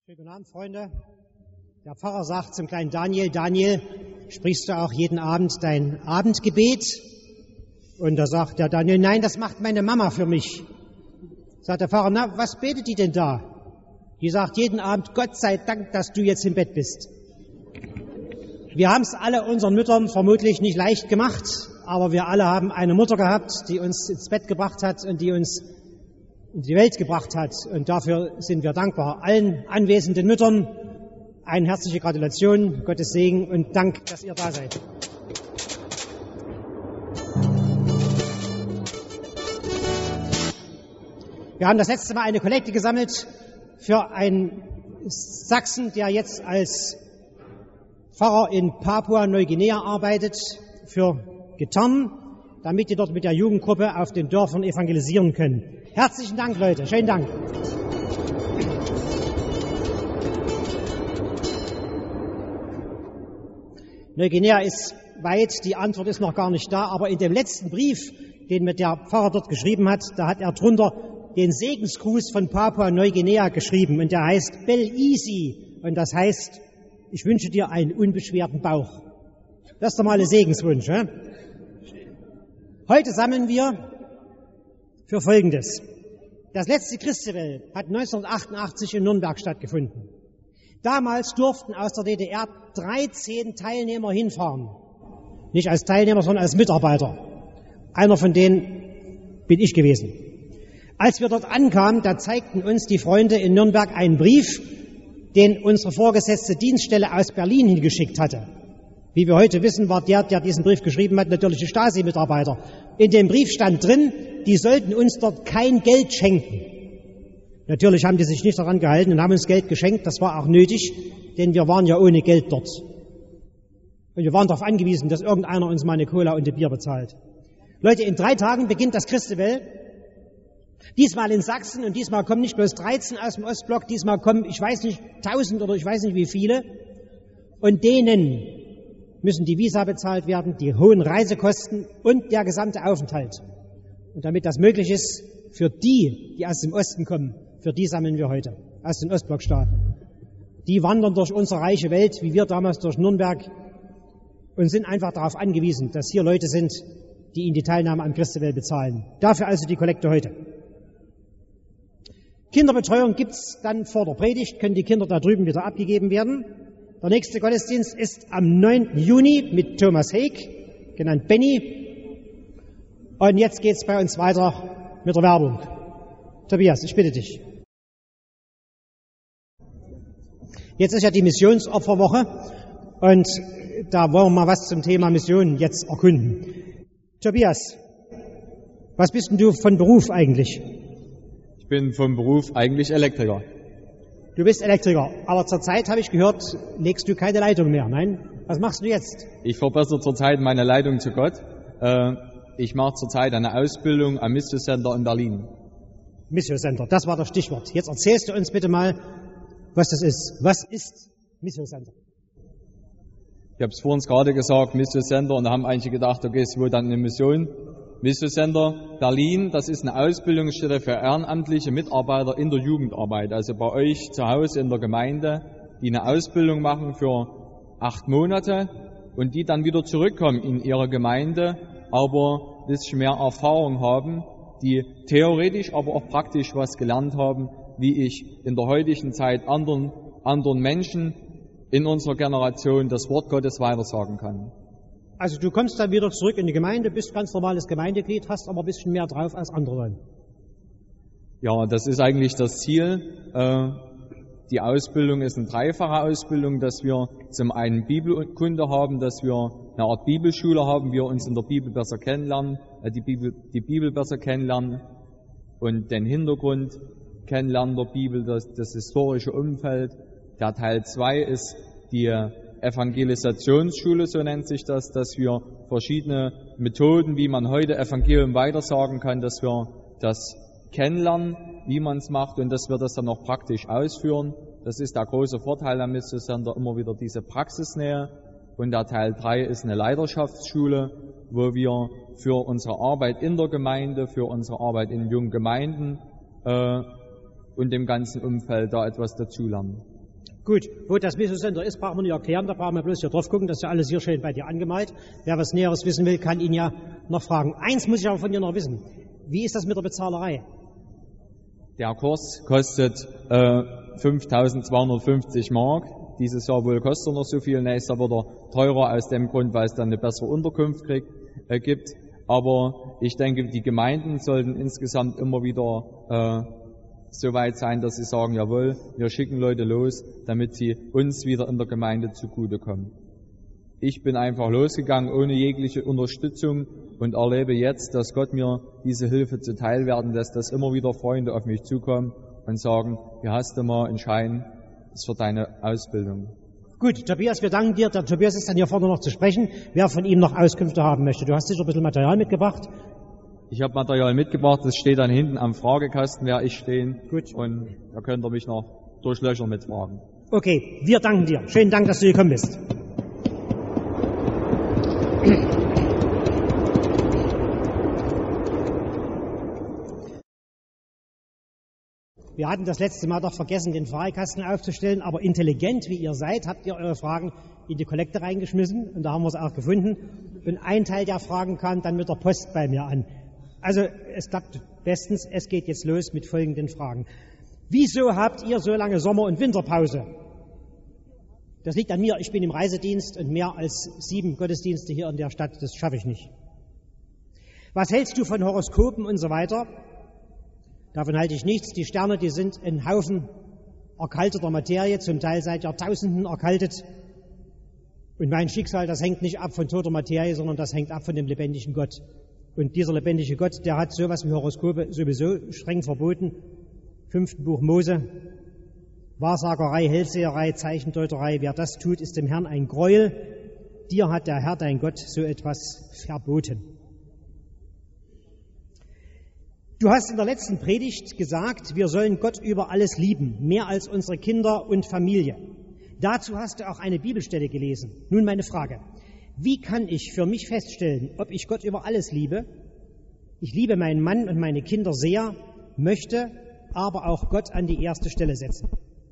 Schönen guten Abend, Freunde. Der Pfarrer sagt zum kleinen Daniel: Daniel, sprichst du auch jeden Abend dein Abendgebet? Und da sagt der Daniel: Nein, das macht meine Mama für mich. Sagt der Pfarrer: Na, was betet die denn da? Die sagt jeden Abend: Gott sei Dank, dass du jetzt im Bett bist. Wir haben es alle unseren Müttern vermutlich nicht leicht gemacht, aber wir alle haben eine Mutter gehabt, die uns ins Bett gebracht hat und die uns in die Welt gebracht hat. Und dafür sind wir dankbar. Allen anwesenden Müttern eine herzliche Gratulation, Gottes Segen und Dank, dass ihr da seid. Wir haben das letzte Mal eine Kollekte gesammelt für einen Sachsen, der jetzt als Pfarrer in Papua-Neuguinea arbeitet, für Gitarren, damit die dort mit der Jugendgruppe auf den Dörfern evangelisieren können. Herzlichen Dank, Leute. Schönen Dank. Neuguinea ist weit, die Antwort ist noch gar nicht da, aber in dem letzten Brief, den mir der Pfarrer dort geschrieben hat, da hat er drunter den Segensgruß von Papua-Neuguinea geschrieben und der heißt Bel Easy und das heißt: Ich wünsche dir einen unbeschwerten Bauch. Das ist doch mal ein Segenswunsch. Ja? Heute sammeln wir für Folgendes. Das letzte Christabel hat 1988 in Nürnberg stattgefunden. Damals durften aus der DDR 13 Teilnehmer hinfahren. Nicht als Teilnehmer, sondern als Mitarbeiter. Einer von denen bin ich gewesen. Als wir dort ankamen, da zeigten uns die Freunde in Nürnberg einen Brief, den unsere vorgesetzte Dienststelle aus Berlin hingeschickt hatte. Wie wir heute wissen, war der diesen Brief geschrieben hat, natürlich ein Stasi-Mitarbeiter. In dem Brief stand drin, die sollten uns dort kein Geld schenken. Natürlich haben die sich nicht daran gehalten und haben uns Geld geschenkt. Das war auch nötig, denn wir waren ja ohne Geld dort. Und wir waren darauf angewiesen, dass irgendeiner uns mal eine Cola und ein Bier bezahlt. Leute, in 3 Tagen beginnt das Christabel. Diesmal in Sachsen und diesmal kommen nicht bloß 13 aus dem Ostblock, diesmal kommen, ich weiß nicht, 1000 oder ich weiß nicht wie viele. Und denen müssen die Visa bezahlt werden, die hohen Reisekosten und der gesamte Aufenthalt. Und damit das möglich ist, für die, die aus dem Osten kommen, für die sammeln wir heute, aus den Ostblockstaaten. Die wandern durch unsere reiche Welt, wie wir damals durch Nürnberg, und sind einfach darauf angewiesen, dass hier Leute sind, die ihnen die Teilnahme am Christabel bezahlen. Dafür also die Kollekte heute. Kinderbetreuung gibt's dann vor der Predigt, können die Kinder da drüben wieder abgegeben werden. Der nächste Gottesdienst ist am 9. Juni mit Thomas Heek, genannt Benny. Und jetzt geht's bei uns weiter mit der Werbung. Tobias, ich bitte dich. Jetzt ist ja die Missionsopferwoche und da wollen wir mal was zum Thema Mission jetzt erkunden. Tobias, was bist denn du von Beruf eigentlich? Ich bin vom Beruf eigentlich Elektriker. Du bist Elektriker, aber zurzeit habe ich gehört, legst du keine Leitung mehr, nein? Was machst du jetzt? Ich verbessere zurzeit meine Leitung zu Gott. Ich mache zurzeit eine Ausbildung am Mission Center in Berlin. Mission Center, das war das Stichwort. Jetzt erzählst du uns bitte mal, was das ist. Was ist Mission Center? Ich habe es vorhin gerade gesagt, Mission Center, und da haben einige gedacht, okay, ist wohl dann eine Mission. Mission Center Berlin, das ist eine Ausbildungsstätte für ehrenamtliche Mitarbeiter in der Jugendarbeit. Also bei euch zu Hause in der Gemeinde, die eine Ausbildung machen für 8 Monate und die dann wieder zurückkommen in ihre Gemeinde, aber ein bisschen mehr Erfahrung haben, die theoretisch, aber auch praktisch was gelernt haben, wie ich in der heutigen Zeit anderen Menschen in unserer Generation das Wort Gottes weitersagen kann. Also du kommst dann wieder zurück in die Gemeinde, bist ganz normales Gemeindeglied, hast aber ein bisschen mehr drauf als andere Leute. Ja, das ist eigentlich das Ziel. Die Ausbildung ist eine dreifache Ausbildung, dass wir zum einen Bibelkunde haben, dass wir eine Art Bibelschule haben, wir uns in der Bibel besser kennenlernen, die Bibel besser kennenlernen und den Hintergrund kennenlernen der Bibel, das historische Umfeld. Der Teil 2 ist die Evangelisationsschule, so nennt sich das, dass wir verschiedene Methoden, wie man heute Evangelium weitersagen kann, dass wir das kennenlernen, wie man es macht und dass wir das dann auch praktisch ausführen. Das ist der große Vorteil am Mission Center, immer wieder diese Praxisnähe. Und der Teil 3 ist eine Leiterschaftsschule, wo wir für unsere Arbeit in der Gemeinde, für unsere Arbeit in jungen Gemeinden und dem ganzen Umfeld da etwas dazulernen. Gut, wo das Missionscenter ist, brauchen wir nicht erklären, da brauchen wir bloß hier drauf gucken, das ist ja alles hier schön bei dir angemalt. Wer was Näheres wissen will, kann ihn ja noch fragen. Eins muss ich aber von dir noch wissen. Wie ist das mit der Bezahlerei? Der Kurs kostet 5.250 Mark. Dieses Jahr wohl kostet er noch so viel. Nächstes Jahr wird er teurer aus dem Grund, weil es dann eine bessere Unterkunft gibt. Aber ich denke, die Gemeinden sollten insgesamt immer wieder so weit sein, dass sie sagen, jawohl, wir schicken Leute los, damit sie uns wieder in der Gemeinde zugutekommen. Ich bin einfach losgegangen ohne jegliche Unterstützung und erlebe jetzt, dass Gott mir diese Hilfe zuteil werden lässt, dass immer wieder Freunde auf mich zukommen und sagen, hier hast du mal einen Schein, das ist für deine Ausbildung. Gut, Tobias, wir danken dir. Der Tobias ist dann hier vorne noch zu sprechen, wer von ihm noch Auskünfte haben möchte. Du hast sicher ein bisschen Material mitgebracht. Ich habe Material mitgebracht, das steht dann hinten am Fragekasten, werde ich stehen. Gut. Und da könnt ihr mich noch durch Löcher mitfragen. Okay, wir danken dir. Schönen Dank, dass du gekommen bist. Wir hatten das letzte Mal doch vergessen, den Fragekasten aufzustellen, aber intelligent wie ihr seid, habt ihr eure Fragen in die Kollekte reingeschmissen und da haben wir es auch gefunden. Und ein Teil der Fragen kam dann mit der Post bei mir an. Also es klappt bestens, es geht jetzt los mit folgenden Fragen. Wieso habt ihr so lange Sommer- und Winterpause? Das liegt an mir, ich bin im Reisedienst und mehr als 7 Gottesdienste hier in der Stadt, das schaffe ich nicht. Was hältst du von Horoskopen und so weiter? Davon halte ich nichts. Die Sterne, die sind ein Haufen erkalteter Materie, zum Teil seit Jahrtausenden erkaltet. Und mein Schicksal, das hängt nicht ab von toter Materie, sondern das hängt ab von dem lebendigen Gott. Und dieser lebendige Gott, der hat sowas wie Horoskope sowieso streng verboten. 5. Buch Mose, Wahrsagerei, Hellseherei, Zeichendeuterei. Wer das tut, ist dem Herrn ein Gräuel. Dir hat der Herr, dein Gott, so etwas verboten. Du hast in der letzten Predigt gesagt, wir sollen Gott über alles lieben, mehr als unsere Kinder und Familie. Dazu hast du auch eine Bibelstelle gelesen. Nun meine Frage. Wie kann ich für mich feststellen, ob ich Gott über alles liebe? Ich liebe meinen Mann und meine Kinder sehr, möchte aber auch Gott an die erste Stelle setzen.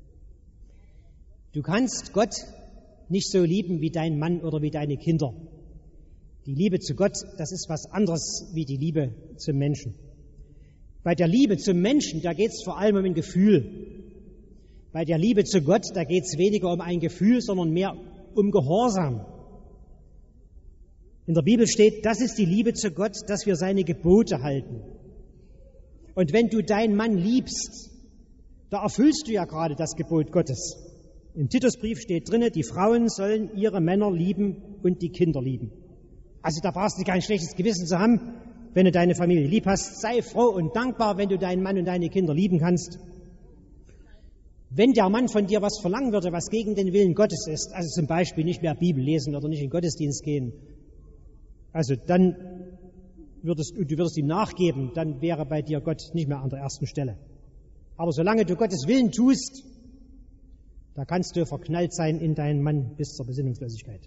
Du kannst Gott nicht so lieben wie dein Mann oder wie deine Kinder. Die Liebe zu Gott, das ist was anderes wie die Liebe zum Menschen. Bei der Liebe zum Menschen, da geht es vor allem um ein Gefühl. Bei der Liebe zu Gott, da geht es weniger um ein Gefühl, sondern mehr um Gehorsam. In der Bibel steht, das ist die Liebe zu Gott, dass wir seine Gebote halten. Und wenn du deinen Mann liebst, da erfüllst du ja gerade das Gebot Gottes. Im Titusbrief steht drinne, die Frauen sollen ihre Männer lieben und die Kinder lieben. Also da brauchst du kein schlechtes Gewissen zu haben, wenn du deine Familie lieb hast. Sei froh und dankbar, wenn du deinen Mann und deine Kinder lieben kannst. Wenn der Mann von dir was verlangen würde, was gegen den Willen Gottes ist, also zum Beispiel nicht mehr Bibel lesen oder nicht in den Gottesdienst gehen, also dann du würdest ihm nachgeben, dann wäre bei dir Gott nicht mehr an der ersten Stelle. Aber solange du Gottes Willen tust, da kannst du verknallt sein in deinen Mann bis zur Besinnungslosigkeit.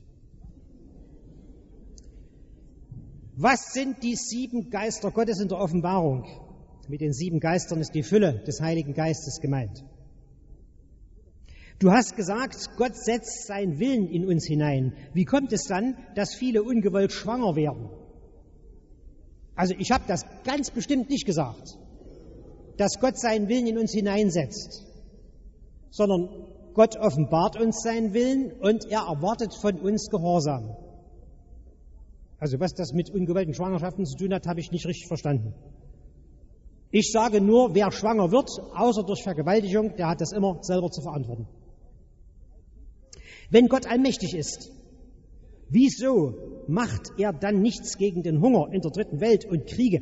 Was sind die 7 Geister Gottes in der Offenbarung? Mit den 7 Geistern ist die Fülle des Heiligen Geistes gemeint. Du hast gesagt, Gott setzt seinen Willen in uns hinein. Wie kommt es dann, dass viele ungewollt schwanger werden? Also ich habe das ganz bestimmt nicht gesagt, dass Gott seinen Willen in uns hineinsetzt, sondern Gott offenbart uns seinen Willen und er erwartet von uns Gehorsam. Also was das mit ungewollten Schwangerschaften zu tun hat, habe ich nicht richtig verstanden. Ich sage nur, wer schwanger wird, außer durch Vergewaltigung, der hat das immer selber zu verantworten. Wenn Gott allmächtig ist, wieso macht er dann nichts gegen den Hunger in der dritten Welt und Kriege?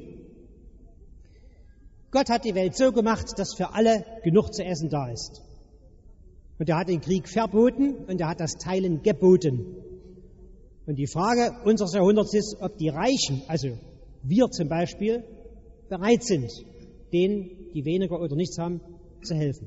Gott hat die Welt so gemacht, dass für alle genug zu essen da ist. Und er hat den Krieg verboten und er hat das Teilen geboten. Und die Frage unseres Jahrhunderts ist, ob die Reichen, also wir zum Beispiel, bereit sind, denen, die weniger oder nichts haben, zu helfen.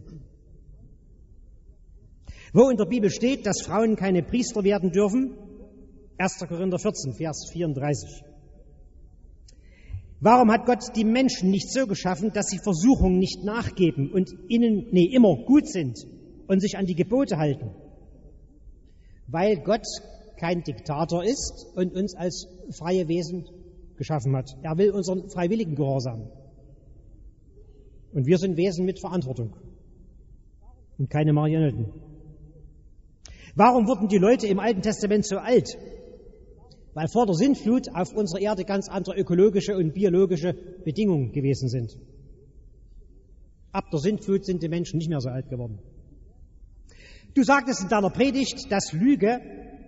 Wo in der Bibel steht, dass Frauen keine Priester werden dürfen, 1. Korinther 14, Vers 34. Warum hat Gott die Menschen nicht so geschaffen, dass sie Versuchungen nicht nachgeben und immer gut sind und sich an die Gebote halten? Weil Gott kein Diktator ist und uns als freie Wesen geschaffen hat. Er will unseren freiwilligen Gehorsam. Und wir sind Wesen mit Verantwortung und keine Marionetten. Warum wurden die Leute im Alten Testament so alt? Weil vor der Sintflut auf unserer Erde ganz andere ökologische und biologische Bedingungen gewesen sind. Ab der Sintflut sind die Menschen nicht mehr so alt geworden. Du sagtest in deiner Predigt, dass Lüge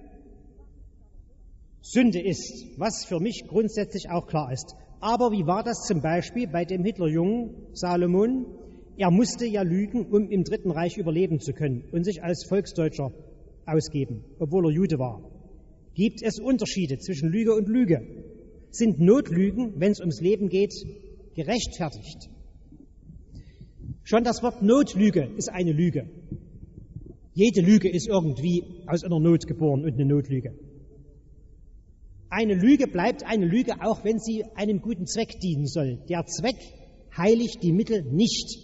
Sünde ist, was für mich grundsätzlich auch klar ist. Aber wie war das zum Beispiel bei dem Hitlerjungen Salomon? Er musste ja lügen, um im Dritten Reich überleben zu können und sich als Volksdeutscher ausgeben, obwohl er Jude war. Gibt es Unterschiede zwischen Lüge und Lüge? Sind Notlügen, wenn es ums Leben geht, gerechtfertigt? Schon das Wort Notlüge ist eine Lüge. Jede Lüge ist irgendwie aus einer Not geboren und eine Notlüge. Eine Lüge bleibt eine Lüge, auch wenn sie einem guten Zweck dienen soll. Der Zweck heiligt die Mittel nicht.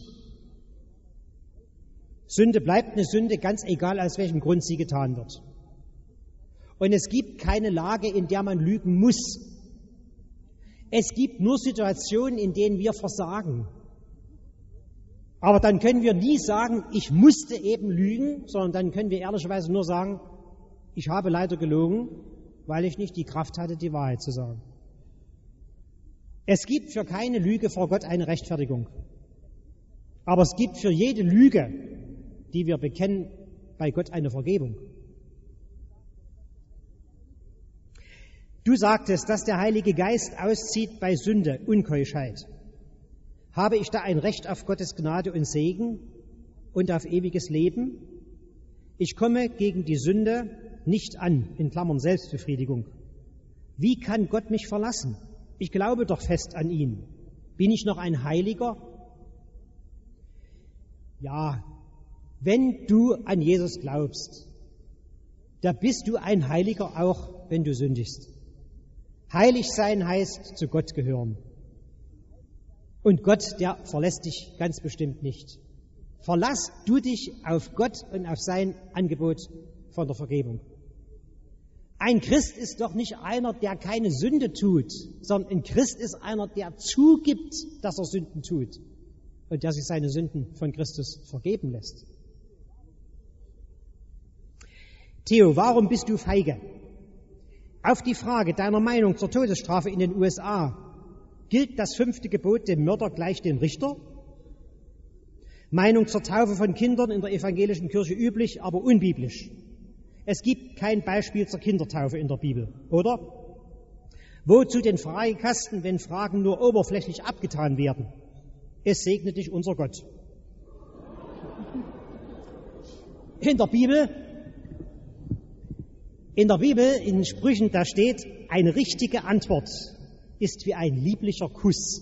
Sünde bleibt eine Sünde, ganz egal, aus welchem Grund sie getan wird. Und es gibt keine Lage, in der man lügen muss. Es gibt nur Situationen, in denen wir versagen. Aber dann können wir nie sagen, ich musste eben lügen, sondern dann können wir ehrlicherweise nur sagen, ich habe leider gelogen, weil ich nicht die Kraft hatte, die Wahrheit zu sagen. Es gibt für keine Lüge vor Gott eine Rechtfertigung. Aber es gibt für jede Lüge, die wir bekennen, bei Gott eine Vergebung. Du sagtest, dass der Heilige Geist auszieht bei Sünde, Unkeuschheit. Habe ich da ein Recht auf Gottes Gnade und Segen und auf ewiges Leben? Ich komme gegen die Sünde nicht an, in Klammern Selbstbefriedigung. Wie kann Gott mich verlassen? Ich glaube doch fest an ihn. Bin ich noch ein Heiliger? Ja, wenn du an Jesus glaubst, da bist du ein Heiliger auch, wenn du sündigst. Heilig sein heißt zu Gott gehören. Und Gott, der verlässt dich ganz bestimmt nicht. Verlass du dich auf Gott und auf sein Angebot von der Vergebung. Ein Christ ist doch nicht einer, der keine Sünde tut, sondern ein Christ ist einer, der zugibt, dass er Sünden tut und der sich seine Sünden von Christus vergeben lässt. Theo, warum bist du feige? Auf die Frage deiner Meinung zur Todesstrafe in den USA, gilt das 5. Gebot dem Mörder gleich dem Richter? Meinung zur Taufe von Kindern in der evangelischen Kirche üblich, aber unbiblisch. Es gibt kein Beispiel zur Kindertaufe in der Bibel, oder? Wozu den Fragekasten, wenn Fragen nur oberflächlich abgetan werden? Es segne dich unser Gott. In der Bibel, in Sprüchen, da steht, eine richtige Antwort ist wie ein lieblicher Kuss.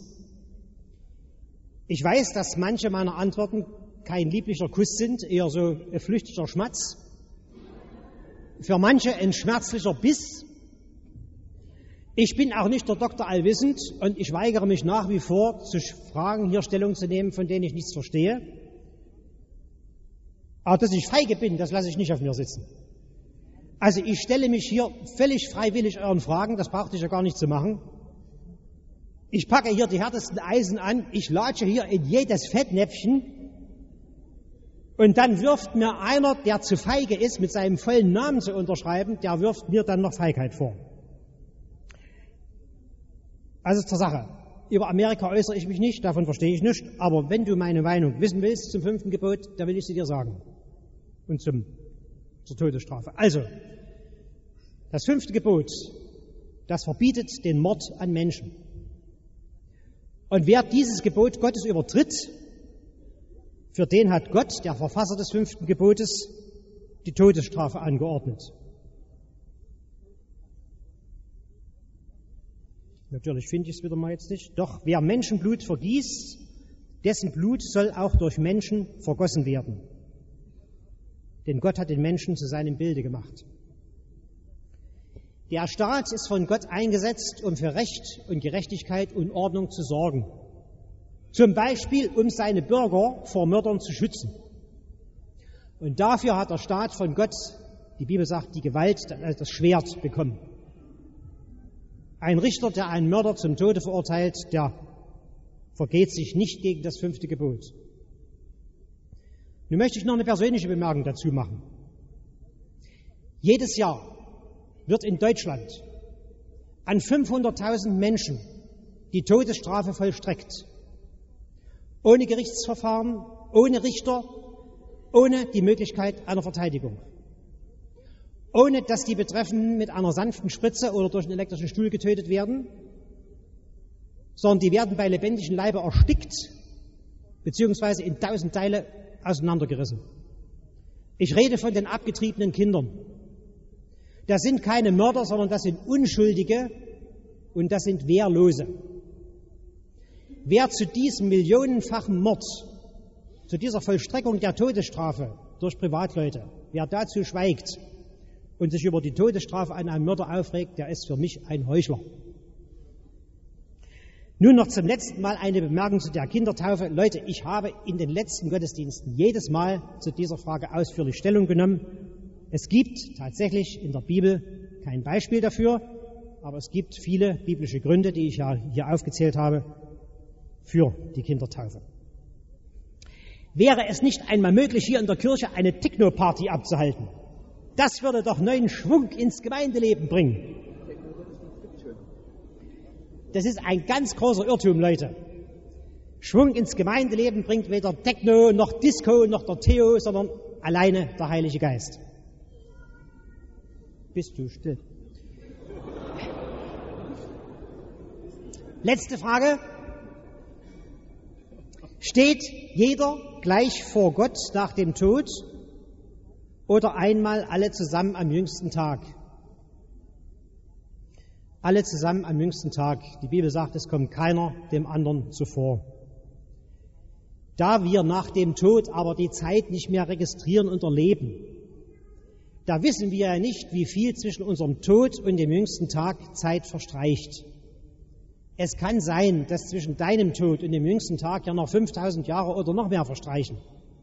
Ich weiß, dass manche meiner Antworten kein lieblicher Kuss sind, eher so ein flüchtiger Schmatz. Für manche ein schmerzlicher Biss. Ich bin auch nicht der Doktor allwissend und ich weigere mich nach wie vor, zu Fragen hier Stellung zu nehmen, von denen ich nichts verstehe. Aber dass ich feige bin, das lasse ich nicht auf mir sitzen. Also ich stelle mich hier völlig freiwillig euren Fragen, das brauchte ich ja gar nicht zu machen. Ich packe hier die härtesten Eisen an, ich latsche hier in jedes Fettnäpfchen und dann wirft mir einer, der zu feige ist, mit seinem vollen Namen zu unterschreiben, der wirft mir dann noch Feigheit vor. Also zur Sache. Über Amerika äußere ich mich nicht, davon verstehe ich nichts, aber wenn du meine Meinung wissen willst zum 5. Gebot, dann will ich sie dir sagen. Und zur Todesstrafe. Also, das 5. Gebot, das verbietet den Mord an Menschen. Und wer dieses Gebot Gottes übertritt, für den hat Gott, der Verfasser des 5. Gebotes, die Todesstrafe angeordnet. Natürlich finde ich es wieder mal jetzt nicht. Doch wer Menschenblut vergießt, dessen Blut soll auch durch Menschen vergossen werden. Denn Gott hat den Menschen zu seinem Bilde gemacht. Der Staat ist von Gott eingesetzt, um für Recht und Gerechtigkeit und Ordnung zu sorgen. Zum Beispiel, um seine Bürger vor Mördern zu schützen. Und dafür hat der Staat von Gott, die Bibel sagt, die Gewalt, das Schwert bekommen. Ein Richter, der einen Mörder zum Tode verurteilt, der vergeht sich nicht gegen das 5. Gebot. Nun möchte ich noch eine persönliche Bemerkung dazu machen. Jedes Jahr wird in Deutschland an 500.000 Menschen die Todesstrafe vollstreckt. Ohne Gerichtsverfahren, ohne Richter, ohne die Möglichkeit einer Verteidigung. Ohne dass die Betreffenden mit einer sanften Spritze oder durch einen elektrischen Stuhl getötet werden, sondern die werden bei lebendigem Leibe erstickt, beziehungsweise in 1000 Teile auseinandergerissen. Ich rede von den abgetriebenen Kindern. Das sind keine Mörder, sondern das sind Unschuldige und das sind Wehrlose. Wer zu diesem millionenfachen Mord, zu dieser Vollstreckung der Todesstrafe durch Privatleute, wer dazu schweigt und sich über die Todesstrafe an einem Mörder aufregt, der ist für mich ein Heuchler. Nun noch zum letzten Mal eine Bemerkung zu der Kindertaufe. Leute, ich habe in den letzten Gottesdiensten jedes Mal zu dieser Frage ausführlich Stellung genommen. Es gibt tatsächlich in der Bibel kein Beispiel dafür, aber es gibt viele biblische Gründe, die ich ja hier aufgezählt habe, für die Kindertaufe. Wäre es nicht einmal möglich, hier in der Kirche eine Techno-Party abzuhalten? Das würde doch neuen Schwung ins Gemeindeleben bringen. Das ist ein ganz großer Irrtum, Leute. Schwung ins Gemeindeleben bringt weder Techno, noch Disco, noch der Theo, sondern alleine der Heilige Geist. Bist du still? Letzte Frage. Steht jeder gleich vor Gott nach dem Tod oder einmal alle zusammen am jüngsten Tag? Alle zusammen am jüngsten Tag. Die Bibel sagt, es kommt keiner dem anderen zuvor. Da wir nach dem Tod aber die Zeit nicht mehr registrieren und erleben, da wissen wir ja nicht, wie viel zwischen unserem Tod und dem jüngsten Tag Zeit verstreicht. Es kann sein, dass zwischen deinem Tod und dem jüngsten Tag ja noch 5000 Jahre oder noch mehr verstreichen.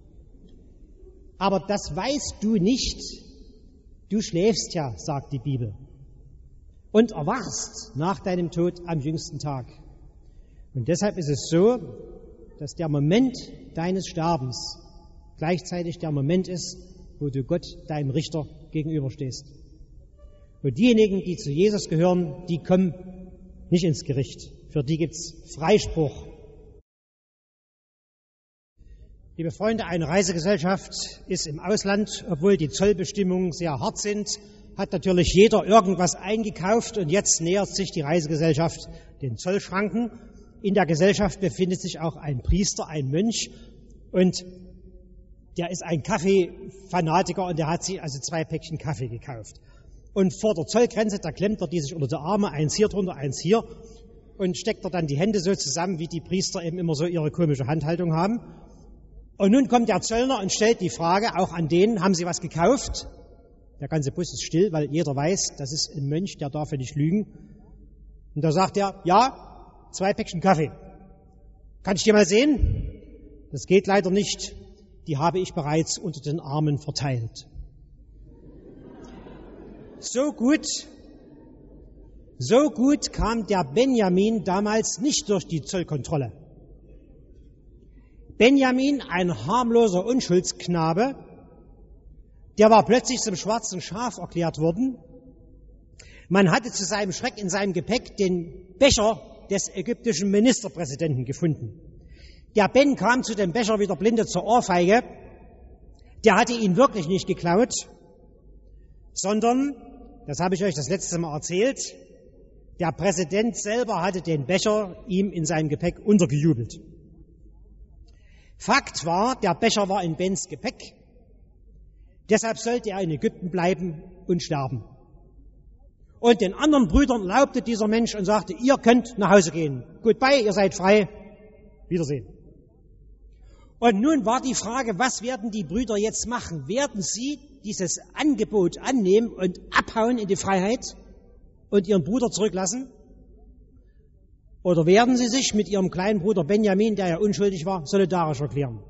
Aber das weißt du nicht. Du schläfst ja, sagt die Bibel, und erwachst nach deinem Tod am jüngsten Tag. Und deshalb ist es so, dass der Moment deines Sterbens gleichzeitig der Moment ist, wo du Gott, deinem Richter, gegenüberstehst. Und diejenigen, die zu Jesus gehören, die kommen nicht ins Gericht. Für die gibt's Freispruch. Liebe Freunde, eine Reisegesellschaft ist im Ausland, obwohl die Zollbestimmungen sehr hart sind, hat natürlich jeder irgendwas eingekauft und jetzt nähert sich die Reisegesellschaft den Zollschranken. In der Gesellschaft befindet sich auch ein Priester, ein Mönch, und der ist ein Kaffeefanatiker und der hat sich also 2 Päckchen Kaffee gekauft. Und vor der Zollgrenze, da klemmt er die sich unter die Arme, eins hier drunter, eins hier, und steckt er dann die Hände so zusammen, wie die Priester eben immer so ihre komische Handhaltung haben. Und nun kommt der Zöllner und stellt die Frage, auch an denen, haben Sie was gekauft? Der ganze Bus ist still, weil jeder weiß, das ist ein Mönch, der darf ja nicht lügen. Und da sagt er, ja, 2 Päckchen Kaffee. Kann ich dir mal sehen? Das geht leider nicht. Die habe ich bereits unter den Armen verteilt. So gut kam der Benjamin damals nicht durch die Zollkontrolle. Benjamin, ein harmloser Unschuldsknabe, der war plötzlich zum schwarzen Schaf erklärt worden. Man hatte zu seinem Schreck in seinem Gepäck den Becher des ägyptischen Ministerpräsidenten gefunden. Der Ben kam zu dem Becher wie der Blinde zur Ohrfeige. Der hatte ihn wirklich nicht geklaut, sondern, das habe ich euch das letzte Mal erzählt, der Präsident selber hatte den Becher ihm in seinem Gepäck untergejubelt. Fakt war, der Becher war in Bens Gepäck. Deshalb sollte er in Ägypten bleiben und sterben. Und den anderen Brüdern erlaubte dieser Mensch und sagte, ihr könnt nach Hause gehen. Goodbye, ihr seid frei. Wiedersehen. Und nun war die Frage, was werden die Brüder jetzt machen? Werden sie dieses Angebot annehmen und abhauen in die Freiheit? und ihren Bruder zurücklassen? Oder werden sie sich mit ihrem kleinen Bruder Benjamin, der ja unschuldig war, solidarisch erklären?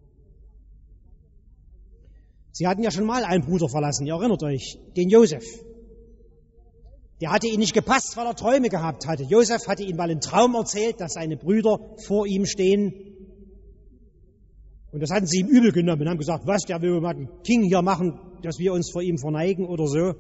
Sie hatten ja schon mal einen Bruder verlassen, ihr erinnert euch, den Josef. Der hatte ihnen nicht gepasst, weil er Träume gehabt hatte. Josef hatte ihnen mal einen Traum erzählt, dass seine Brüder vor ihm stehen. Und das hatten sie ihm übel genommen und haben gesagt, was, der will mal einen King hier machen, dass wir uns vor ihm verneigen oder so.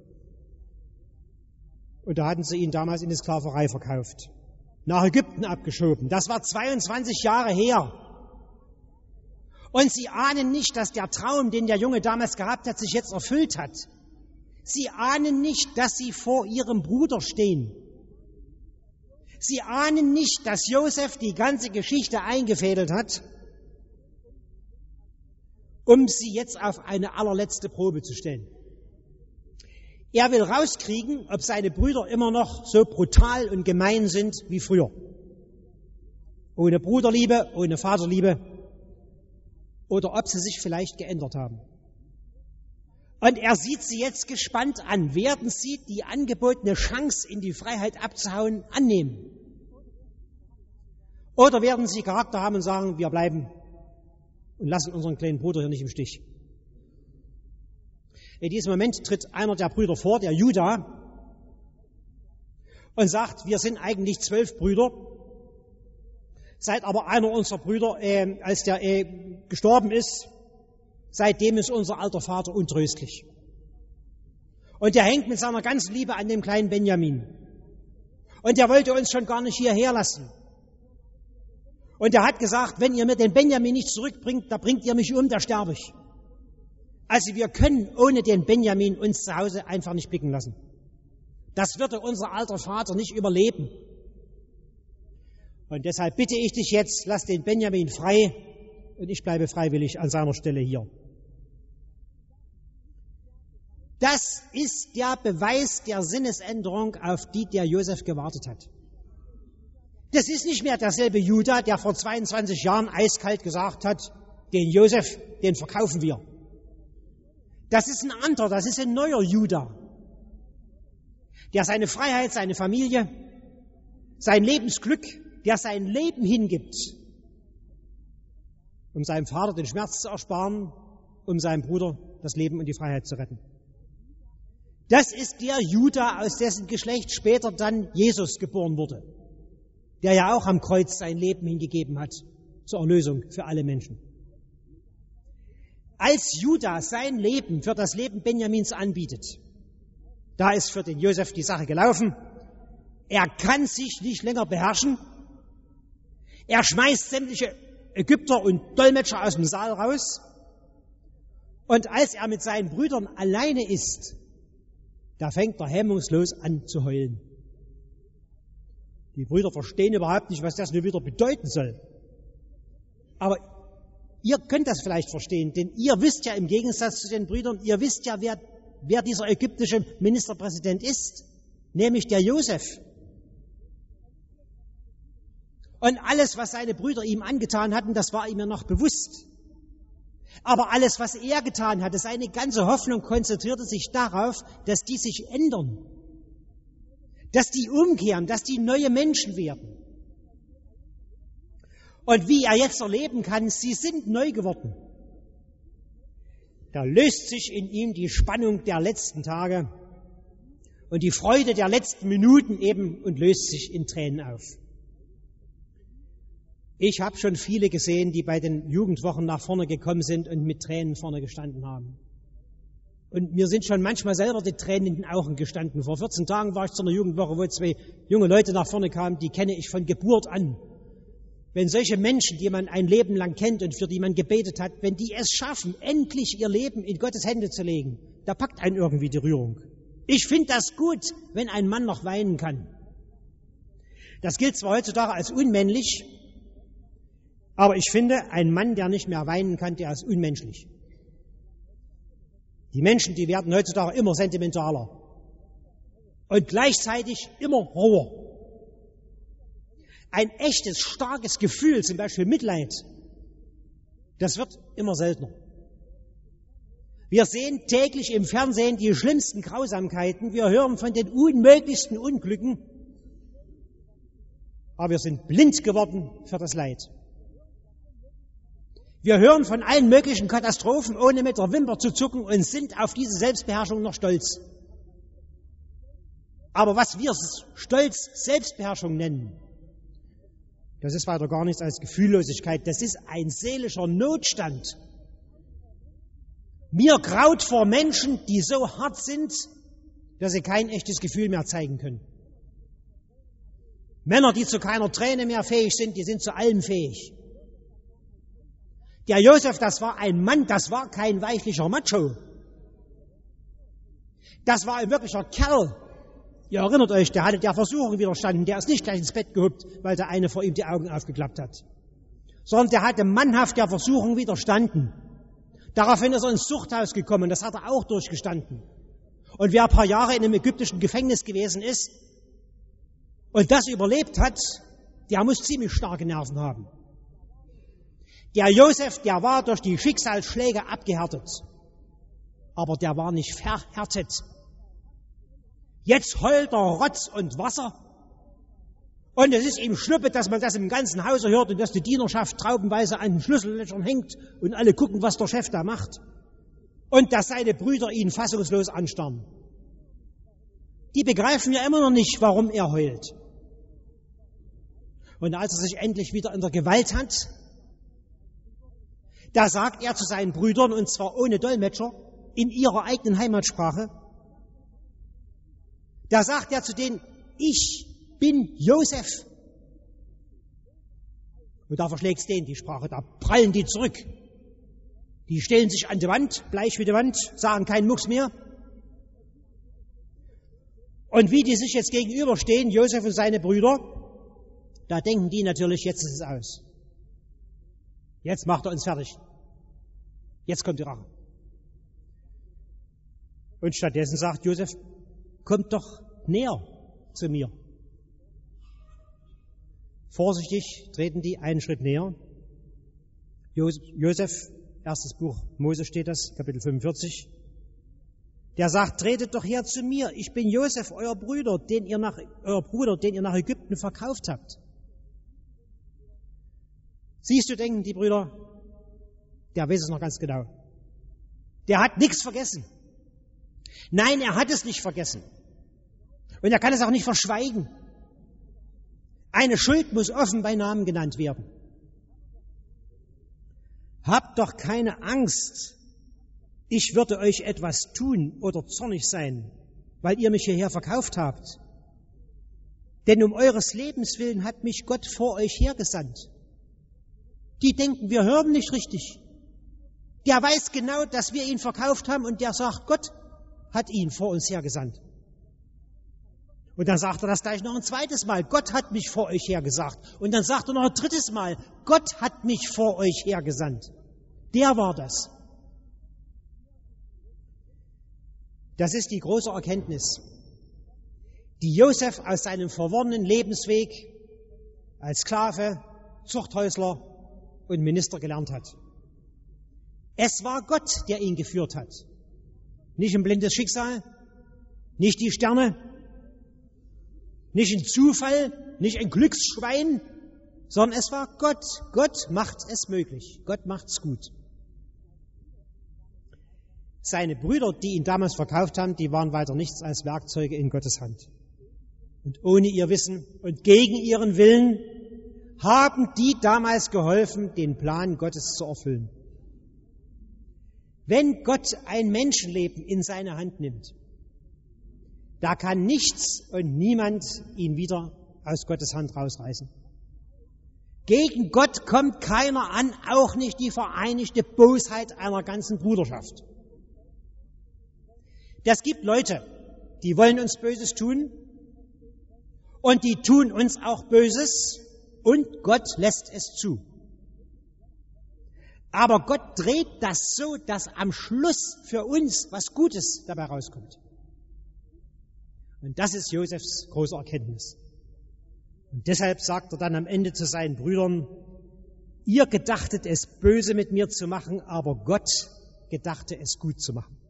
Und da hatten sie ihn damals in die Sklaverei verkauft. Nach Ägypten abgeschoben. Das war 22 Jahre her. Und sie ahnen nicht, dass der Traum, den der Junge damals gehabt hat, sich jetzt erfüllt hat. Sie ahnen nicht, dass sie vor ihrem Bruder stehen. Sie ahnen nicht, dass Josef die ganze Geschichte eingefädelt hat, um sie jetzt auf eine allerletzte Probe zu stellen. Er will rauskriegen, ob seine Brüder immer noch so brutal und gemein sind wie früher. Ohne Bruderliebe, ohne Vaterliebe. Oder ob sie sich vielleicht geändert haben. Und er sieht sie jetzt gespannt an. Werden sie die angebotene Chance, in die Freiheit abzuhauen, annehmen? Oder werden sie Charakter haben und sagen, wir bleiben und lassen unseren kleinen Bruder hier nicht im Stich? In diesem Moment tritt einer der Brüder vor, der Juda, und sagt, wir sind eigentlich 12 Brüder. Seit aber einer unserer Brüder, als der gestorben ist, seitdem ist unser alter Vater untröstlich. Und der hängt mit seiner ganzen Liebe an dem kleinen Benjamin. Und der wollte uns schon gar nicht hierher lassen. Und er hat gesagt, wenn ihr mir den Benjamin nicht zurückbringt, da bringt ihr mich um, da sterbe ich. Also wir können ohne den Benjamin uns zu Hause einfach nicht blicken lassen. Das würde unser alter Vater nicht überleben. Und deshalb bitte ich dich jetzt, lass den Benjamin frei und ich bleibe freiwillig an seiner Stelle hier. Das ist der Beweis der Sinnesänderung, auf die der Josef gewartet hat. Das ist nicht mehr derselbe Juda, der vor 22 Jahren eiskalt gesagt hat, den Josef, den verkaufen wir. Das ist ein anderer, das ist ein neuer Juda, der seine Freiheit, seine Familie, sein Lebensglück, der sein Leben hingibt, um seinem Vater den Schmerz zu ersparen, um seinem Bruder das Leben und die Freiheit zu retten. Das ist der Juda, aus dessen Geschlecht später dann Jesus geboren wurde, der ja auch am Kreuz sein Leben hingegeben hat zur Erlösung für alle Menschen. Als Juda sein Leben für das Leben Benjamins anbietet, da ist für den Josef die Sache gelaufen. Er kann sich nicht länger beherrschen. Er schmeißt sämtliche Ägypter und Dolmetscher aus dem Saal raus. Und als er mit seinen Brüdern alleine ist, da fängt er hemmungslos an zu heulen. Die Brüder verstehen überhaupt nicht, was das nun wieder bedeuten soll. Aber ihr könnt das vielleicht verstehen, denn ihr wisst ja im Gegensatz zu den Brüdern, ihr wisst ja, wer dieser ägyptische Ministerpräsident ist, nämlich der Josef. Und alles, was seine Brüder ihm angetan hatten, das war ihm ja noch bewusst. Aber alles, was er getan hatte, seine ganze Hoffnung konzentrierte sich darauf, dass die sich ändern, dass die umkehren, dass die neue Menschen werden. Und wie er jetzt erleben kann, sie sind neu geworden. Da löst sich in ihm die Spannung der letzten Tage und die Freude der letzten Minuten eben und löst sich in Tränen auf. Ich habe schon viele gesehen, die bei den Jugendwochen nach vorne gekommen sind und mit Tränen vorne gestanden haben. Und mir sind schon manchmal selber die Tränen in den Augen gestanden. Vor 14 Tagen war ich zu einer Jugendwoche, wo 2 junge Leute nach vorne kamen, die kenne ich von Geburt an. Wenn solche Menschen, die man ein Leben lang kennt und für die man gebetet hat, wenn die es schaffen, endlich ihr Leben in Gottes Hände zu legen, da packt einen irgendwie die Rührung. Ich finde das gut, wenn ein Mann noch weinen kann. Das gilt zwar heutzutage als unmännlich, aber ich finde, ein Mann, der nicht mehr weinen kann, der ist unmenschlich. Die Menschen, die werden heutzutage immer sentimentaler und gleichzeitig immer roher. Ein echtes, starkes Gefühl, zum Beispiel Mitleid, das wird immer seltener. Wir sehen täglich im Fernsehen die schlimmsten Grausamkeiten. Wir hören von den unmöglichsten Unglücken. Aber wir sind blind geworden für das Leid. Wir hören von allen möglichen Katastrophen, ohne mit der Wimper zu zucken, und sind auf diese Selbstbeherrschung noch stolz. Aber was wir stolz Selbstbeherrschung nennen, das ist weiter gar nichts als Gefühllosigkeit. Das ist ein seelischer Notstand. Mir graut vor Menschen, die so hart sind, dass sie kein echtes Gefühl mehr zeigen können. Männer, die zu keiner Träne mehr fähig sind, die sind zu allem fähig. Der Josef, das war ein Mann, das war kein weichlicher Macho. Das war ein wirklicher Kerl. Ihr erinnert euch, der hatte der Versuchung widerstanden, der ist nicht gleich ins Bett gehüpft, weil der eine vor ihm die Augen aufgeklappt hat. Sondern der hatte mannhaft der Versuchung widerstanden. Daraufhin ist er ins Zuchthaus gekommen, das hat er auch durchgestanden. Und wer ein paar Jahre in einem ägyptischen Gefängnis gewesen ist und das überlebt hat, der muss ziemlich starke Nerven haben. Der Josef, der war durch die Schicksalsschläge abgehärtet, aber der war nicht verhärtet. Jetzt heult er Rotz und Wasser und es ist ihm schnuppe, dass man das im ganzen Hause hört und dass die Dienerschaft traubenweise an den Schlüssellöchern hängt und alle gucken, was der Chef da macht und dass seine Brüder ihn fassungslos anstarren. Die begreifen ja immer noch nicht, warum er heult. Und als er sich endlich wieder in der Gewalt hat, da sagt er zu seinen Brüdern, und zwar ohne Dolmetscher, in ihrer eigenen Heimatsprache, da sagt er zu denen, ich bin Josef. Und da verschlägt's denen die Sprache, da prallen die zurück. Die stellen sich an die Wand, bleich wie die Wand, sagen keinen Mucks mehr. Und wie die sich jetzt gegenüberstehen, Josef und seine Brüder, da denken die natürlich, jetzt ist es aus. Jetzt macht er uns fertig. Jetzt kommt die Rache. Und stattdessen sagt Josef, kommt doch näher zu mir. Vorsichtig treten die einen Schritt näher. Josef, erstes Buch Mose steht das, Kapitel 45. Der sagt, tretet doch her zu mir. Ich bin Josef, euer Bruder, den ihr nach Ägypten verkauft habt. Siehst du, denken die Brüder, der weiß es noch ganz genau. Der hat nichts vergessen. Nein, er hat es nicht vergessen. Und er kann es auch nicht verschweigen. Eine Schuld muss offen bei Namen genannt werden. Habt doch keine Angst, ich würde euch etwas tun oder zornig sein, weil ihr mich hierher verkauft habt. Denn um eures Lebens willen hat mich Gott vor euch hergesandt. Die denken, wir hören nicht richtig. Der weiß genau, dass wir ihn verkauft haben und der sagt, Gott hat ihn vor uns hergesandt. Und dann sagt er das gleich noch ein zweites Mal, Gott hat mich vor euch hergesagt. Und dann sagt er noch ein drittes Mal, Gott hat mich vor euch hergesandt. Der war das. Das ist die große Erkenntnis, die Josef aus seinem verworrenen Lebensweg als Sklave, Zuchthäusler und Minister gelernt hat. Es war Gott, der ihn geführt hat. Nicht ein blindes Schicksal, nicht die Sterne, nicht ein Zufall, nicht ein Glücksschwein, sondern es war Gott. Gott macht es möglich. Gott macht's gut. Seine Brüder, die ihn damals verkauft haben, die waren weiter nichts als Werkzeuge in Gottes Hand. Und ohne ihr Wissen und gegen ihren Willen haben die damals geholfen, den Plan Gottes zu erfüllen. Wenn Gott ein Menschenleben in seine Hand nimmt, da kann nichts und niemand ihn wieder aus Gottes Hand rausreißen. Gegen Gott kommt keiner an, auch nicht die vereinigte Bosheit einer ganzen Bruderschaft. Das gibt Leute, die wollen uns Böses tun und die tun uns auch Böses und Gott lässt es zu. Aber Gott dreht das so, dass am Schluss für uns was Gutes dabei rauskommt. Und das ist Josefs große Erkenntnis. Und deshalb sagt er dann am Ende zu seinen Brüdern, ihr gedachtet es böse mit mir zu machen, aber Gott gedachte es gut zu machen.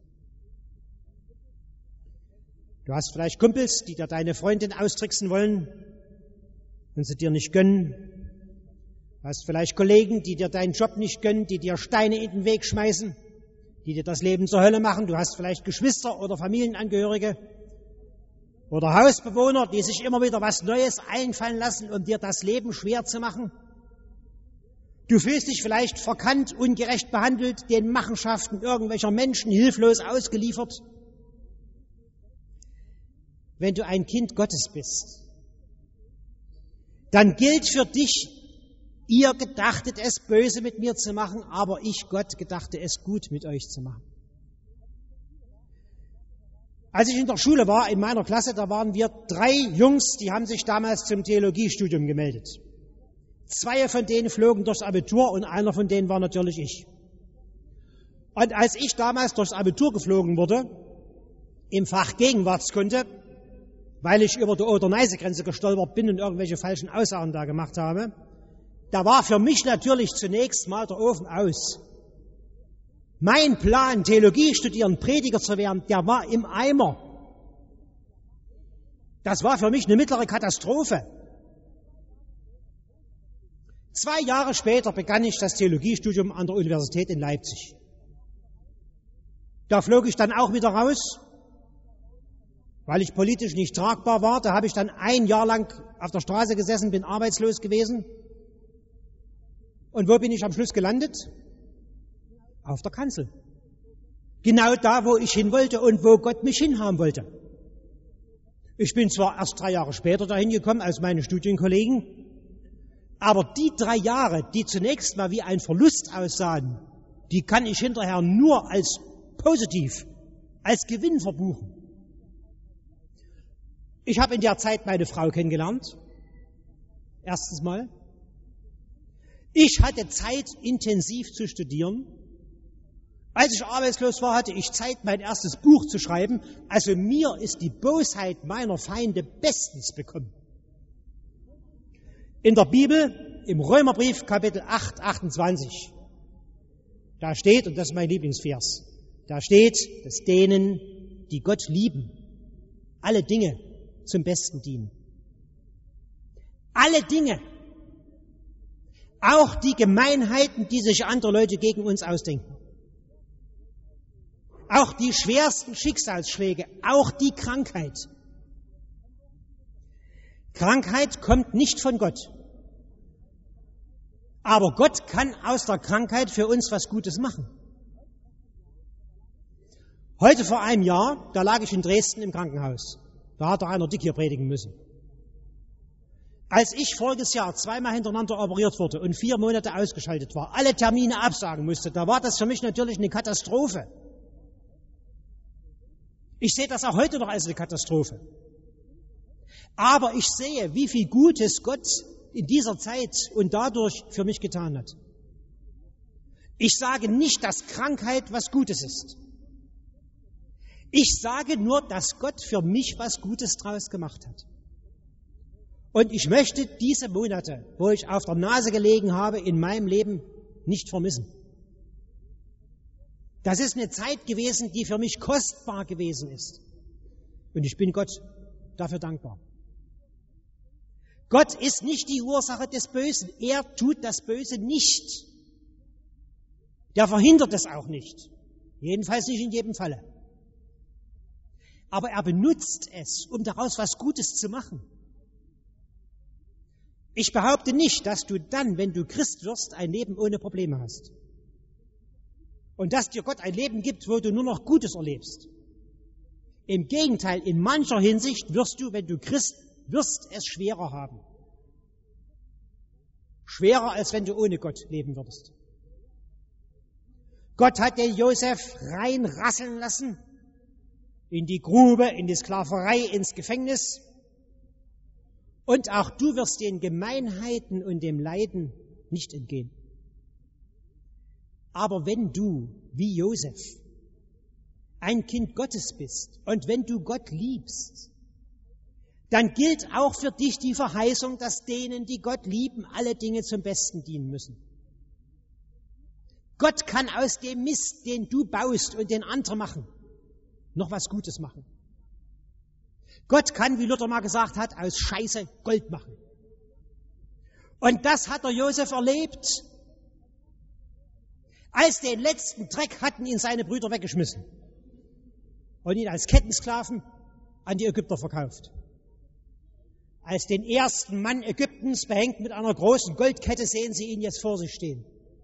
Du hast vielleicht Kumpels, die dir deine Freundin austricksen wollen und sie dir nicht gönnen. Du hast vielleicht Kollegen, die dir deinen Job nicht gönnen, die dir Steine in den Weg schmeißen, die dir das Leben zur Hölle machen. Du hast vielleicht Geschwister oder Familienangehörige oder Hausbewohner, die sich immer wieder was Neues einfallen lassen, um dir das Leben schwer zu machen. Du fühlst dich vielleicht verkannt, ungerecht behandelt, den Machenschaften irgendwelcher Menschen hilflos ausgeliefert. Wenn du ein Kind Gottes bist, dann gilt für dich, ihr gedachtet es böse mit mir zu machen, aber ich, Gott, gedachte es gut mit euch zu machen. Als ich in der Schule war, in meiner Klasse, da waren wir 3 Jungs, die haben sich damals zum Theologiestudium gemeldet. 2 von denen flogen durchs Abitur und einer von denen war natürlich ich. Und als ich damals durchs Abitur geflogen wurde, im Fach Gegenwartskunde, weil ich über die Oder-Neiße-Grenze gestolpert bin und irgendwelche falschen Aussagen da gemacht habe, da war für mich natürlich zunächst mal der Ofen aus. Mein Plan, Theologie studieren, Prediger zu werden, der war im Eimer. Das war für mich eine mittlere Katastrophe. 2 Jahre später begann ich das Theologiestudium an der Universität in Leipzig. Da flog ich dann auch wieder raus, weil ich politisch nicht tragbar war. Da habe ich dann 1 Jahr lang auf der Straße gesessen, bin arbeitslos gewesen. Und wo bin ich am Schluss gelandet? Auf der Kanzel. Genau da, wo ich hin wollte und wo Gott mich hinhaben wollte. Ich bin zwar erst 3 Jahre später dahin gekommen als meine Studienkollegen, aber die 3 Jahre, die zunächst mal wie ein Verlust aussahen, die kann ich hinterher nur als positiv, als Gewinn verbuchen. Ich habe in der Zeit meine Frau kennengelernt. Erstens mal. Ich hatte Zeit, intensiv zu studieren. Als ich arbeitslos war, hatte ich Zeit, mein erstes Buch zu schreiben. Also mir ist die Bosheit meiner Feinde bestens bekommen. In der Bibel, im Römerbrief, Kapitel 8, 28, da steht, und das ist mein Lieblingsvers, da steht, dass denen, die Gott lieben, alle Dinge zum Besten dienen. Alle Dinge. Auch die Gemeinheiten, die sich andere Leute gegen uns ausdenken. Auch die schwersten Schicksalsschläge, auch die Krankheit. Krankheit kommt nicht von Gott. Aber Gott kann aus der Krankheit für uns was Gutes machen. Heute vor einem Jahr, da lag ich in Dresden im Krankenhaus. Da hat Rainer Dick hier predigen müssen. Als ich voriges Jahr 2-mal hintereinander operiert wurde und 4 Monate ausgeschaltet war, alle Termine absagen musste, da war das für mich natürlich eine Katastrophe. Ich sehe das auch heute noch als eine Katastrophe. Aber ich sehe, wie viel Gutes Gott in dieser Zeit und dadurch für mich getan hat. Ich sage nicht, dass Krankheit was Gutes ist. Ich sage nur, dass Gott für mich was Gutes draus gemacht hat. Und ich möchte diese Monate, wo ich auf der Nase gelegen habe, in meinem Leben nicht vermissen. Das ist eine Zeit gewesen, die für mich kostbar gewesen ist. Und ich bin Gott dafür dankbar. Gott ist nicht die Ursache des Bösen. Er tut das Böse nicht. Der verhindert es auch nicht. Jedenfalls nicht in jedem Falle. Aber er benutzt es, um daraus was Gutes zu machen. Ich behaupte nicht, dass du dann, wenn du Christ wirst, ein Leben ohne Probleme hast. Und dass dir Gott ein Leben gibt, wo du nur noch Gutes erlebst. Im Gegenteil, in mancher Hinsicht wirst du, wenn du Christ wirst, es schwerer haben. Schwerer, als wenn du ohne Gott leben würdest. Gott hat den Josef reinrasseln lassen in die Grube, in die Sklaverei, ins Gefängnis. Und auch du wirst den Gemeinheiten und dem Leiden nicht entgehen. Aber wenn du, wie Josef, ein Kind Gottes bist und wenn du Gott liebst, dann gilt auch für dich die Verheißung, dass denen, die Gott lieben, alle Dinge zum Besten dienen müssen. Gott kann aus dem Mist, den du baust und den andere machen, noch was Gutes machen. Gott kann, wie Luther mal gesagt hat, aus Scheiße Gold machen. Und das hat der Josef erlebt. Als den letzten Dreck hatten ihn seine Brüder weggeschmissen und ihn als Kettensklaven an die Ägypter verkauft. Als den ersten Mann Ägyptens, behängt mit einer großen Goldkette, sehen sie ihn jetzt vor sich stehen.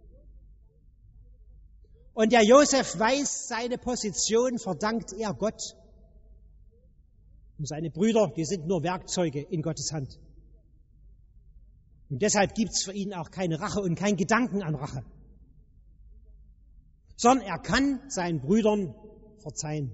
Und der Josef weiß, seine Position verdankt er Gott. Und seine Brüder, die sind nur Werkzeuge in Gottes Hand. Und deshalb gibt's für ihn auch keine Rache und kein Gedanken an Rache. Sondern er kann seinen Brüdern verzeihen.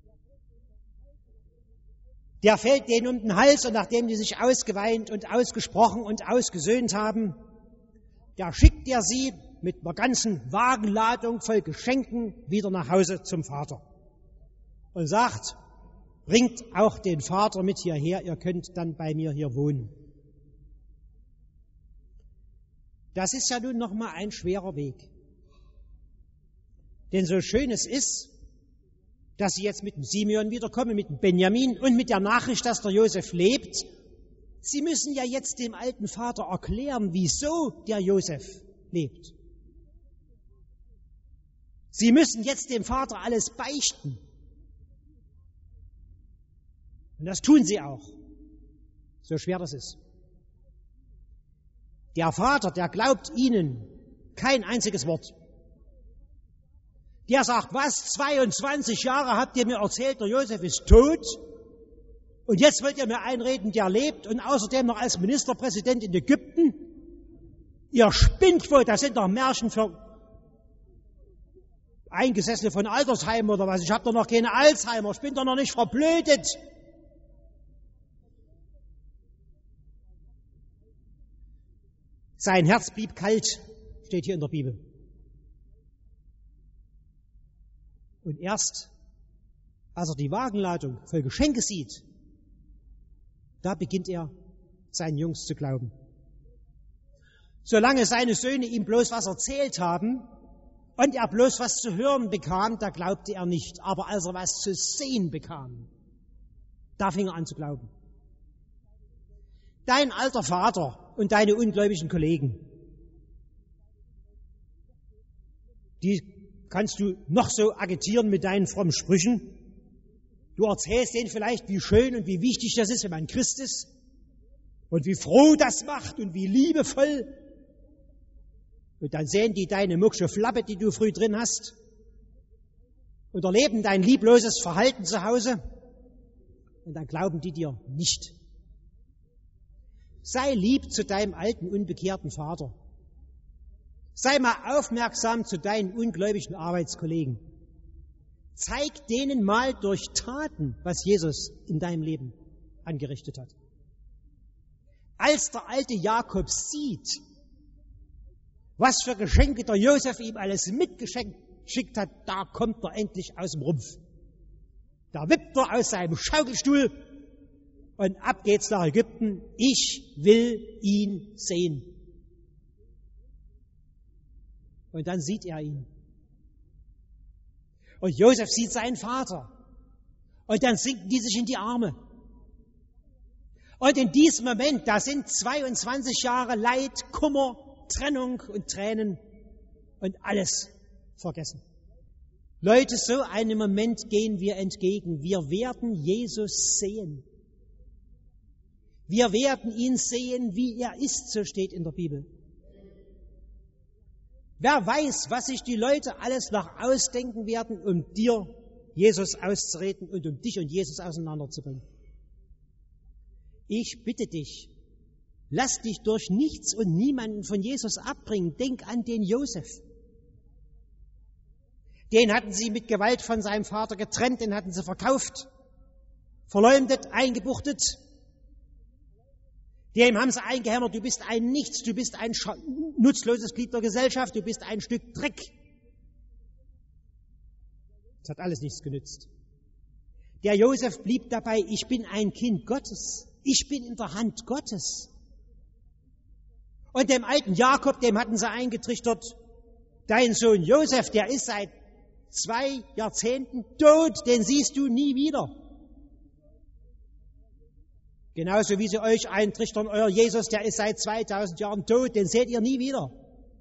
Der fällt denen um den Hals und nachdem die sich ausgeweint und ausgesprochen und ausgesöhnt haben, da schickt er sie mit einer ganzen Wagenladung voll Geschenken wieder nach Hause zum Vater und sagt, bringt auch den Vater mit hierher, ihr könnt dann bei mir hier wohnen. Das ist ja nun noch mal ein schwerer Weg. Denn so schön es ist, dass sie jetzt mit dem Simeon wiederkommen, mit dem Benjamin und mit der Nachricht, dass der Josef lebt, sie müssen ja jetzt dem alten Vater erklären, wieso der Josef lebt. Sie müssen jetzt dem Vater alles beichten. Und das tun sie auch, so schwer das ist. Der Vater, der glaubt ihnen kein einziges Wort. Der sagt, was, 22 Jahre habt ihr mir erzählt, der Josef ist tot und jetzt wollt ihr mir einreden, der lebt und außerdem noch als Ministerpräsident in Ägypten? Ihr spinnt wohl, das sind doch Märchen für Eingesessene von Altersheim oder was, ich hab doch noch keine Alzheimer, ich bin doch noch nicht verblödet. Sein Herz blieb kalt, steht hier in der Bibel. Und erst, als er die Wagenladung voll Geschenke sieht, da beginnt er, seinen Jungs zu glauben. Solange seine Söhne ihm bloß was erzählt haben und er bloß was zu hören bekam, da glaubte er nicht. Aber als er was zu sehen bekam, da fing er an zu glauben. Dein alter Vater und deine ungläubigen Kollegen, die kannst du noch so agitieren mit deinen frommen Sprüchen. Du erzählst denen vielleicht, wie schön und wie wichtig das ist, wenn man Christ ist und wie froh das macht und wie liebevoll. Und dann sehen die deine mucksche Flappe, die du früh drin hast und erleben dein liebloses Verhalten zu Hause und dann glauben die dir nicht. Sei lieb zu deinem alten, unbekehrten Vater. Sei mal aufmerksam zu deinen ungläubigen Arbeitskollegen. Zeig denen mal durch Taten, was Jesus in deinem Leben angerichtet hat. Als der alte Jakob sieht, was für Geschenke der Josef ihm alles mitgeschickt hat, da kommt er endlich aus dem Rumpf. Da wippt er aus seinem Schaukelstuhl und ab geht's nach Ägypten. Ich will ihn sehen. Und dann sieht er ihn. Und Josef sieht seinen Vater. Und dann sinken die sich in die Arme. Und in diesem Moment, da sind 22 Jahre Leid, Kummer, Trennung und Tränen und alles vergessen. Leute, so einem Moment gehen wir entgegen. Wir werden Jesus sehen. Wir werden ihn sehen, wie er ist, so steht in der Bibel. Wer weiß, was sich die Leute alles noch ausdenken werden, um dir Jesus auszureden und um dich und Jesus auseinanderzubringen. Ich bitte dich, lass dich durch nichts und niemanden von Jesus abbringen. Denk an den Josef. Den hatten sie mit Gewalt von seinem Vater getrennt, den hatten sie verkauft, verleumdet, eingebuchtet. Dem haben sie eingehämmert, du bist ein Nichts, du bist ein nutzloses Glied der Gesellschaft, du bist ein Stück Dreck. Das hat alles nichts genützt. Der Josef blieb dabei, ich bin ein Kind Gottes, ich bin in der Hand Gottes. Und dem alten Jakob, dem hatten sie eingetrichtert, Dein Sohn Josef, der ist seit 2 Jahrzehnten tot, den siehst du nie wieder. Genauso wie sie euch eintrichtern, euer Jesus, der ist seit 2000 Jahren tot, den seht ihr nie wieder.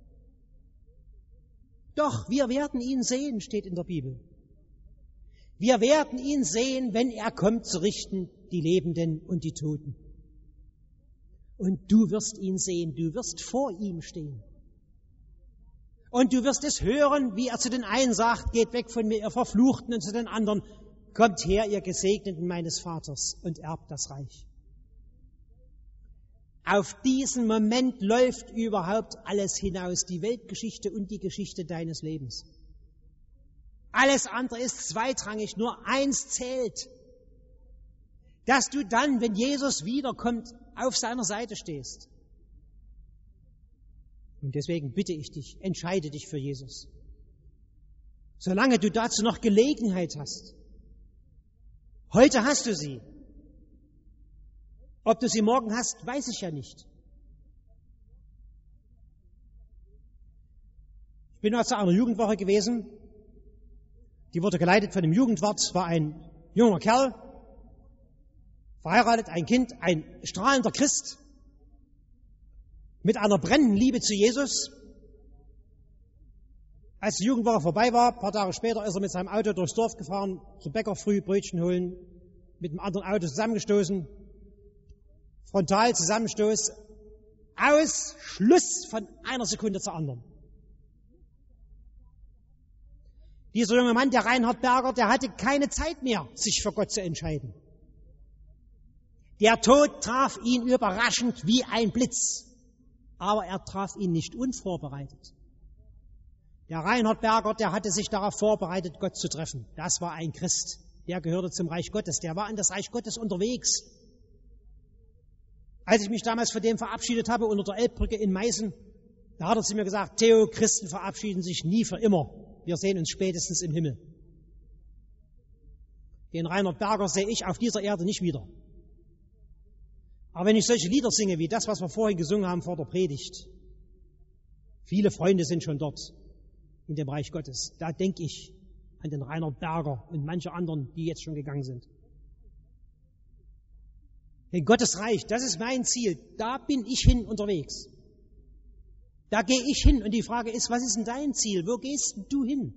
Doch, wir werden ihn sehen, steht in der Bibel. Wir werden ihn sehen, wenn er kommt zu richten, die Lebenden und die Toten. Und du wirst ihn sehen, du wirst vor ihm stehen. Und du wirst es hören, wie er zu den einen sagt, geht weg von mir, ihr Verfluchten, und zu den anderen, kommt her, ihr Gesegneten meines Vaters, und erbt das Reich. Auf diesen Moment läuft überhaupt alles hinaus, die Weltgeschichte und die Geschichte deines Lebens. Alles andere ist zweitrangig, nur eins zählt, dass du dann, wenn Jesus wiederkommt, auf seiner Seite stehst. Und deswegen bitte ich dich, entscheide dich für Jesus. Solange du dazu noch Gelegenheit hast. Heute hast du sie. Ob du sie morgen hast, weiß ich ja nicht. Ich bin zu einer Jugendwoche gewesen. Die wurde geleitet von einem Jugendwart, war ein junger Kerl, verheiratet, ein Kind, ein strahlender Christ, mit einer brennenden Liebe zu Jesus. Als die Jugendwoche vorbei war, ein paar Tage später, ist er mit seinem Auto durchs Dorf gefahren, zum Bäcker früh Brötchen holen, mit einem anderen Auto zusammengestoßen, Frontalzusammenstoß, Schluss von einer Sekunde zur anderen. Dieser junge Mann, der Reinhard Berger, der hatte keine Zeit mehr, sich für Gott zu entscheiden. Der Tod traf ihn überraschend wie ein Blitz, aber er traf ihn nicht unvorbereitet. Der Reinhard Berger, der hatte sich darauf vorbereitet, Gott zu treffen. Das war ein Christ, der gehörte zum Reich Gottes, der war in das Reich Gottes unterwegs. Als ich mich damals von dem verabschiedet habe unter der Elbbrücke in Meißen, da hat er zu mir gesagt, Theo, Christen verabschieden sich nie für immer. Wir sehen uns spätestens im Himmel. Den Reinhard Berger sehe ich auf dieser Erde nicht wieder. Aber wenn ich solche Lieder singe, wie das, was wir vorhin gesungen haben vor der Predigt, viele Freunde sind schon dort in dem Reich Gottes. Da denke ich an den Reinhard Berger und manche anderen, die jetzt schon gegangen sind. Denn Gottes Reich, das ist mein Ziel. Da bin ich hin unterwegs. Da gehe ich hin und die Frage ist, was ist denn dein Ziel? Wo gehst du hin?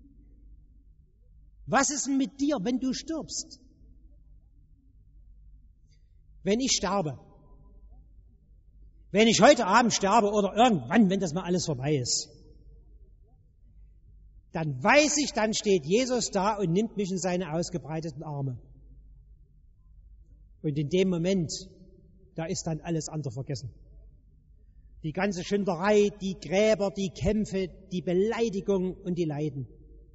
Was ist denn mit dir, wenn du stirbst? Wenn ich sterbe, wenn ich heute Abend sterbe oder irgendwann, wenn das mal alles vorbei ist, dann weiß ich, dann steht Jesus da und nimmt mich in seine ausgebreiteten Arme. Und in dem Moment, da ist dann alles andere vergessen. Die ganze Schünderei, die Gräber, die Kämpfe, die Beleidigung und die Leiden.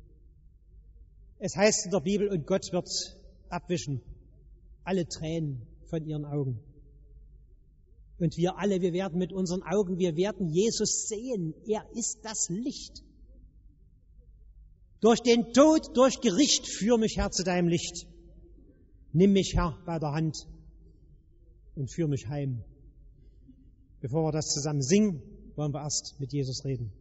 Es heißt in der Bibel, und Gott wird abwischen alle Tränen von ihren Augen. Und wir alle, wir werden mit unseren Augen, wir werden Jesus sehen. Er ist das Licht. Durch den Tod, durch Gericht, führ mich, Herr, zu deinem Licht. Nimm mich, Herr, bei der Hand und führ mich heim. Bevor wir das zusammen singen, wollen wir erst mit Jesus reden.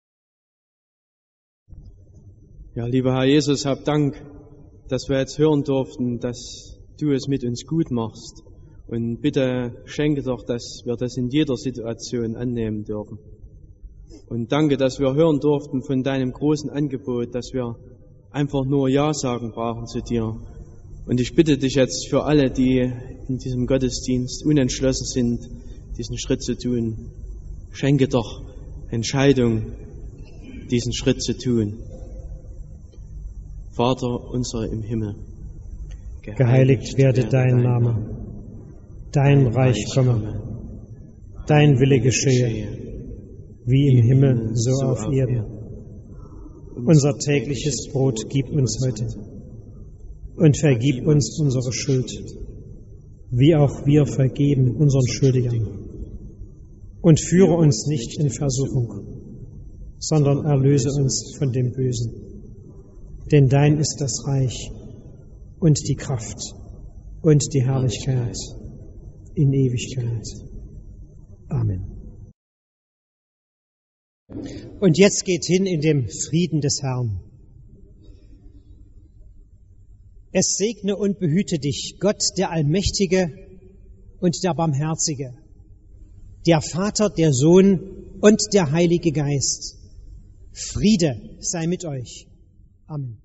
Ja, lieber Herr Jesus, hab Dank, dass wir jetzt hören durften, dass du es mit uns gut machst. Und bitte schenke doch, dass wir das in jeder Situation annehmen dürfen. Und danke, dass wir hören durften von deinem großen Angebot, dass wir einfach nur Ja sagen brauchen zu dir. Und ich bitte dich jetzt für alle, die in diesem Gottesdienst unentschlossen sind, diesen Schritt zu tun, schenke doch Entscheidung, diesen Schritt zu tun. Vater unser im Himmel, geheiligt werde dein Name, dein Reich komme, dein Wille geschehe, wie im Himmel, so auf Erden. Unser tägliches Brot gib uns heute und vergib uns unsere Schuld, wie auch wir vergeben unseren Schuldigern. Und führe uns nicht in Versuchung, sondern erlöse uns von dem Bösen. Denn dein ist das Reich und die Kraft und die Herrlichkeit in Ewigkeit. Amen. Und jetzt geht hin in dem Frieden des Herrn. Es segne und behüte dich, Gott, der Allmächtige und der Barmherzige, der Vater, der Sohn und der Heilige Geist. Friede sei mit euch. Amen.